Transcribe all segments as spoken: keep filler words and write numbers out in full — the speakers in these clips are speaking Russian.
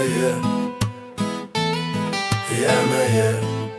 пьяная, пьяная.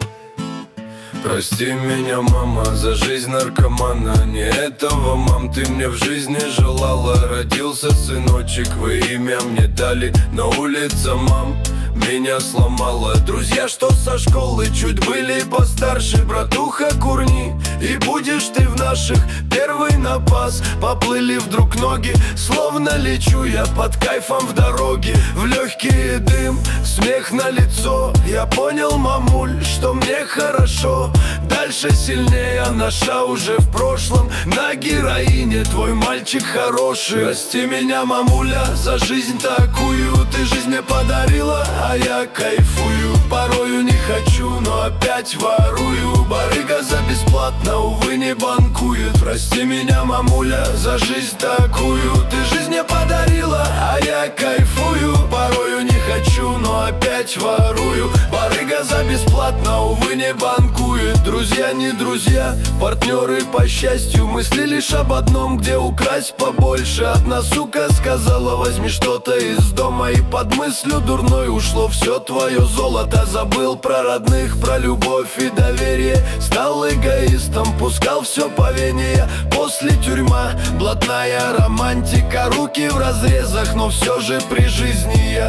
Прости меня, мама, за жизнь наркомана. Не этого, мам, ты мне в жизни желала. Родился сыночек, вы имя мне дали. На улице, мам, меня сломала. Друзья, что со школы чуть были постарше. Братуха, курни, и будешь ты в наших. Первый напас, поплыли вдруг ноги. Словно лечу я под кайфом в дороге. В легкий дым, смех на лицо. Я понял, мамуль, что мне хорошо. Дальше сильнее, наша уже в прошлом. На героине твой мальчик хороший. Прости меня, мамуля, за жизнь такую. Ты жизнь мне подарила, а я кайфую. Порою не хочу, но опять ворую. Барыга за бесплатно, увы, не банкует. Прости меня, мамуля, за жизнь такую. Ты жизнь мне подарила, а я кайфую. Порою не хочу, но опять ворую. Барыга за бесплатно, увы, не банкует. Друзья не друзья, партнеры по счастью. Мысли лишь об одном, где украсть побольше. Одна сука сказала, возьми что-то из дома. И под мыслью дурной ушло все твое золото. Забыл про родных, про любовь и доверие. Стал эгоистом, пускал все по вене я. После тюрьма, блатная романтика. Руки в разрезах, но все же при жизни я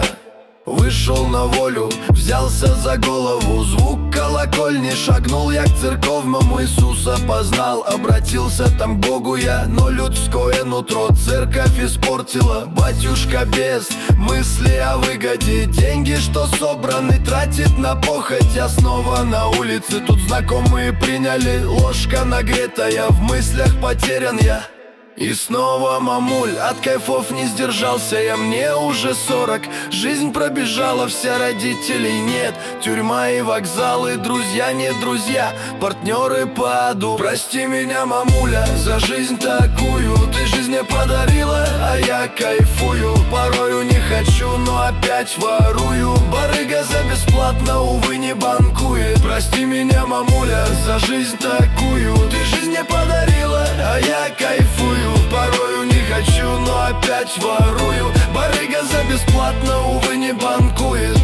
вышел на волю, взялся за голову. Звук колокольни, шагнул я к церковному. Иисуса познал, обратился там к Богу я. Но людское нутро церковь испортила. Батюшка без мысли о выгоде. Деньги, что собраны, тратит на похоть. Я снова на улице, тут знакомые приняли. Ложка нагретая, в мыслях потерян я. И снова, мамуль, от кайфов не сдержался я. Мне уже сорок, жизнь пробежала, вся, родителей нет. Тюрьма и вокзалы, друзья не друзья, партнеры по аду. Прости меня, мамуля, за жизнь такую. Ты жизнь мне подарила, а я кайфую. Порою не хочу, но опять ворую. Барыга за бесплатно, увы, не банкует. Прости меня, мамуля, за жизнь такую. Ты жизнь мне подарила, а я кайфую. Порою не хочу, но опять ворую. Барыга за бесплатно, увы, не банкует.